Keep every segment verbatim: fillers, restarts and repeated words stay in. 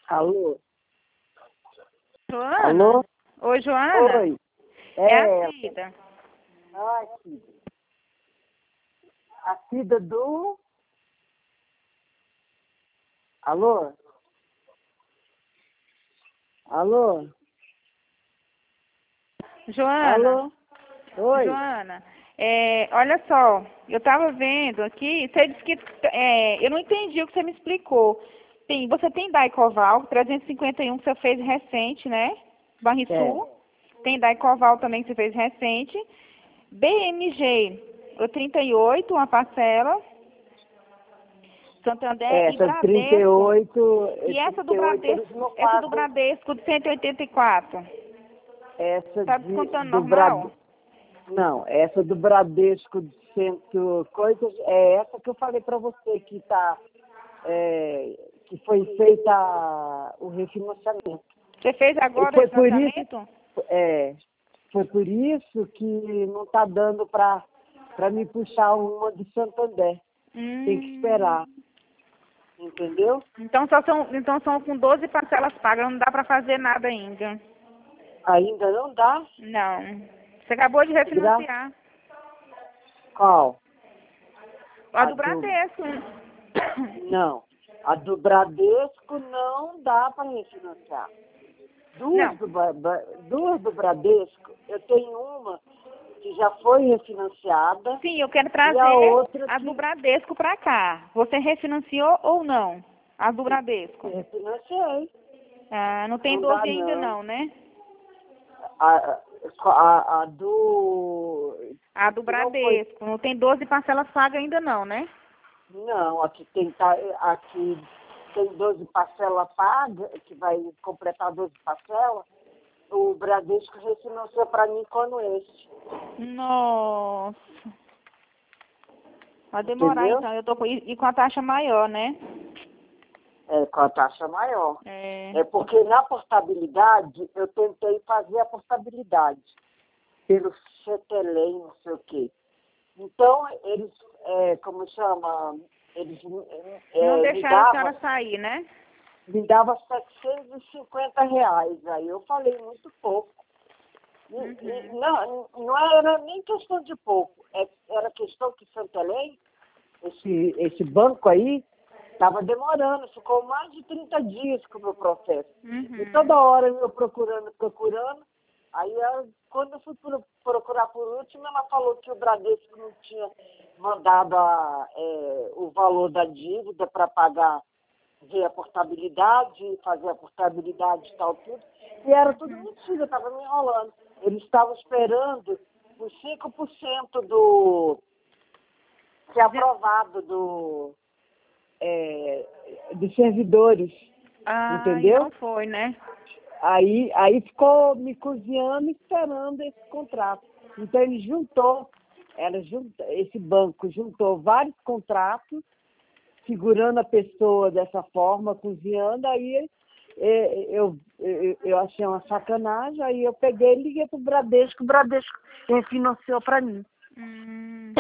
Alô? Joana? Alô? Oi, Joana? Oi. É, É, a Cida. ai, Cida. A Cida do... Alô? Alô? Joana? Alô? Oi. Joana, é, olha só, eu estava vendo aqui, você disse que, é, eu não entendi o que você me explicou. Tem, você tem Daicoval, trezentos e cinquenta e um que você fez recente, né? Banrisul. Tem Daicoval também que você fez recente. B M G, o trinta e oito, uma parcela. Santander e Essa de trinta e Bradesco. oito... E essa do trinta e oito eles Bradesco, não essa do pagam. Bradesco de cento e oitenta e quatro. Essa Tá de, descontando do normal? Bradesco... Não, essa do Bradesco de cento coisas, é essa que eu falei para você que tá, é, que foi feita o refinanciamento. Você fez E agora o foi por isso, financiamento? é, foi por isso que não está dando para para me puxar uma de Santander. Tem que Hum, esperar, entendeu? então só são, então são com doze parcelas pagas, não dá para fazer nada ainda. Ainda não dá. Não. Você acabou de Gra... refinanciar. Qual? A A do do Bradesco. não, a do Bradesco não dá para refinanciar. Duas Não. do, Ba- Ba- duas do Bradesco, eu tenho uma que já foi refinanciada Sim, eu quero e a trazer outra a do que Bradesco para cá. Você refinanciou ou não? A do Bradesco. refinanciei. Ah, não tem Não dá doze ainda não. não, né? A, a, a do A do que não foi. Bradesco. Não tem doze parcelas pagas ainda não, né? Não, aqui tem ta- aqui tem doze parcelas pagas, que vai completar doze parcelas. O Bradesco refinanciou para mim quando esse. Nossa. Vai demorar Entendeu? então. Eu tô com, e, e com a taxa maior, né? É, com a taxa maior. É. É porque na portabilidade, eu tentei fazer a portabilidade pelo Cetelém, não sei o quê. Então, eles, é, como chama, eles Não é, me deixaram a davam senhora sair, né? me dava setecentos e cinquenta reais. Aí eu falei muito pouco. E, e Uhum. não, não era nem questão de pouco, é- era questão que Santelém, esse, esse banco aí, estava demorando, ficou mais de trinta dias com o meu processo. E Uhum. toda hora eu procurando, procurando, aí eu- quando eu fui pro- procurar por último, ela falou que o Bradesco não tinha mandado a, é, o valor da dívida para pagar, ver a portabilidade, fazer a portabilidade e tal, tudo. E era tudo mentira, estava me enrolando. Eles estavam esperando os cinco por cento do que é aprovado do, é, dos servidores, Ah, e não entendeu? foi, né? Aí, aí ficou me cozinhando esperando esse contrato. Então ele juntou, ela junta, esse banco juntou vários contratos, segurando a pessoa dessa forma, cozinhando, aí é, eu, eu, eu achei uma sacanagem, aí eu peguei e liguei pro Bradesco, o Bradesco refinanciou para mim. Hum.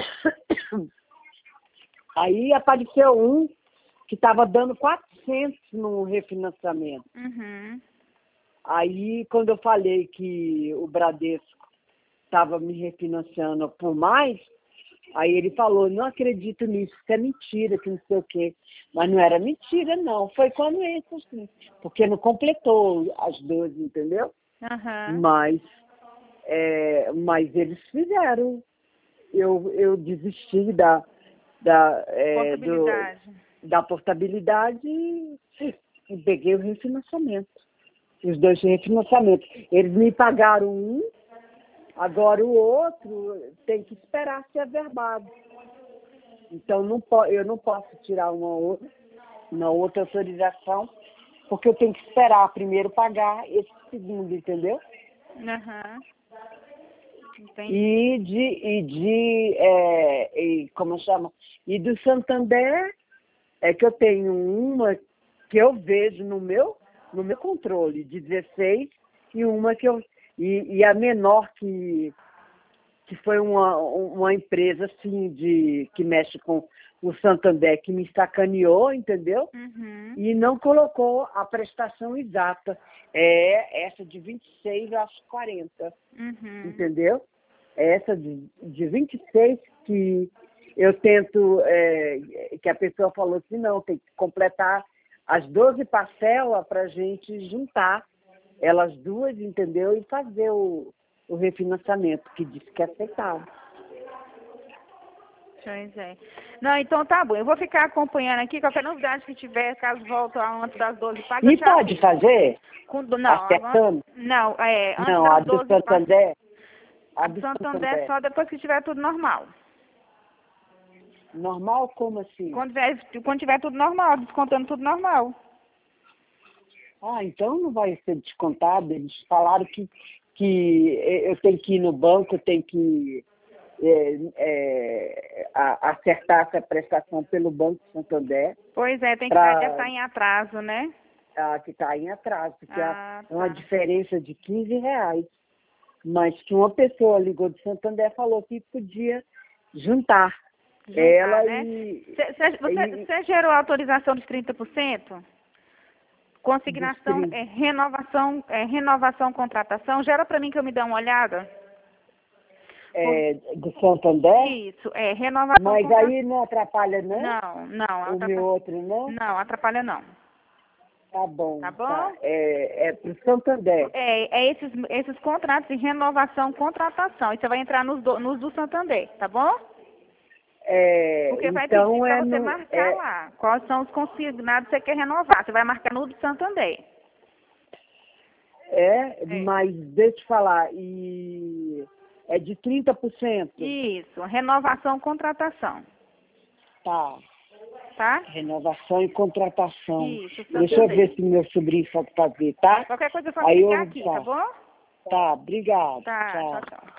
Aí apareceu um que estava dando quatrocentos no refinanciamento. Uhum. Aí, quando eu falei que o Bradesco estava me refinanciando por mais, aí ele falou, não acredito nisso, isso é mentira, que não sei o quê. Mas não era mentira, não. Foi quando isso, assim, porque não completou as doze, entendeu? Aham. Mas, é, mas eles fizeram. Eu, eu desisti da, da, é, do, Contabilidade. da portabilidade e, e peguei o refinanciamento. Os dois refinanciamentos. Eles me pagaram um, agora o outro tem que esperar ser averbado. Então não po eu não posso tirar uma outra, uma outra autorização, porque eu tenho que esperar primeiro pagar esse segundo, entendeu? Aham. Entendi. E de, e de é, e, como chama? E do Santander é que eu tenho uma que eu vejo no meu, no meu controle, de dezesseis, e uma que eu. E, e a menor que, que foi uma, uma empresa assim de, que mexe com o Santander que me sacaneou, entendeu? Uhum. E não colocou a prestação exata. É essa de vinte e seis às quarenta, Uhum. entendeu? É essa de, de vinte e seis que eu tento, é, que a pessoa falou assim, não, tem que completar as doze parcelas para a gente juntar elas duas, entendeu? E fazer o, o refinanciamento, que disse que aceitava. Pois é. Não, então tá bom. Eu vou ficar acompanhando aqui. Qualquer novidade que tiver, caso volte antes das doze pagas, E eu te aviso. pode fazer? Com, não, agora, Acertando? não, é, antes Não, a das do doze Santander. A A do do Santander Santander. só depois que tiver tudo normal. Normal como assim? Quando tiver, quando tiver tudo normal, descontando tudo normal. Ah, então não vai ser descontado. Eles falaram que, que eu tenho que ir no banco, eu tenho que é, é, a, acertar essa prestação pelo Banco Santander. Pois é, tem que pra, estar tá em atraso, né? a, que está em atraso, porque Ah, é uma tá. diferença de quinze reais. Mas que uma pessoa ligou de Santander falou que podia juntar. Juntar, ela né? e, Cê, cê, você, e você gerou a autorização de trinta por cento? Consignação, dos é, renovação, é, renovação, contratação. Gera para mim que eu me dê uma olhada. é, do Santander, Isso, é, renovação, mas contratação. aí não atrapalha não? Não, não, O atrapalha, meu outro não? não, atrapalha não. Tá bom, Tá bom? tá. É, é pro Santander. É, é esses, esses contratos de renovação, contratação. E você vai entrar nos do, nos do Santander, tá bom? É, Porque vai pedir então para é você no. marcar É, lá quais são os consignados que você quer renovar. Você vai marcar no do Santander. é, É. mas deixa eu te falar, e é de trinta por cento. Isso, renovação, contratação. Tá. Tá? Renovação e contratação. Isso, Deixa eu Santander. ver se meu sobrinho sabe fazer, tá? Qualquer coisa eu faço Aí ligar eu aqui, tá faço. bom? Tá, obrigado. Tá, Tchau. tchau, tchau.